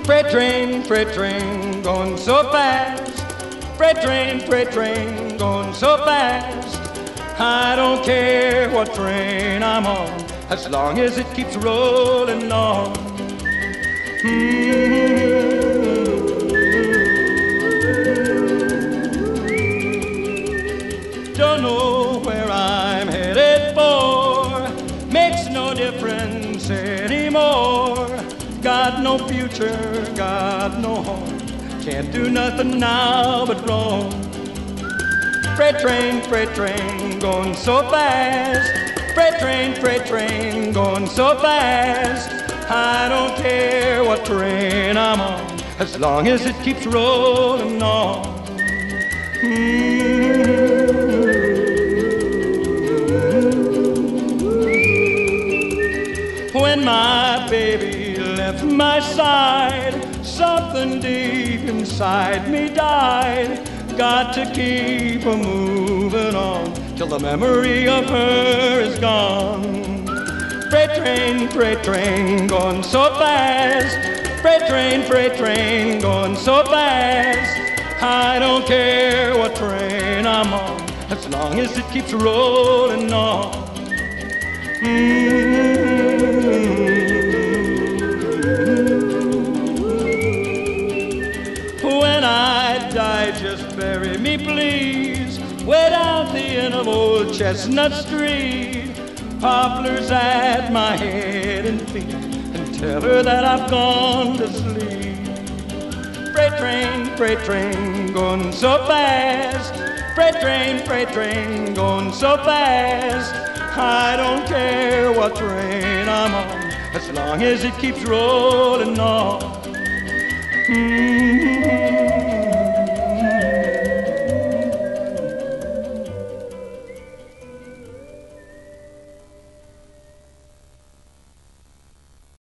freight train, going so fast. Freight train, going so fast. I don't care what train I'm on, as long as it keeps rolling on. Don't know where I'm headed for, makes no difference anymore. Got no future, got no home, can't do nothing now but roam. Freight train, going so fast. Freight train, going so fast. I don't care what train I'm on, as long as it keeps rolling on. When my baby left my side, something deep inside me died. Got to keep a moving on till the memory of her is gone. Freight train, going so fast. Freight train, going so fast. I don't care what train I'm on, as long as it keeps rolling on. When I die, just bury me, please, way down the end of old Chestnut Street. Poplars at my head and feet, and tell her that I've gone to sleep. Freight train, going so fast. Freight train, going so fast. I don't care what train I'm on, as long as it keeps rolling on.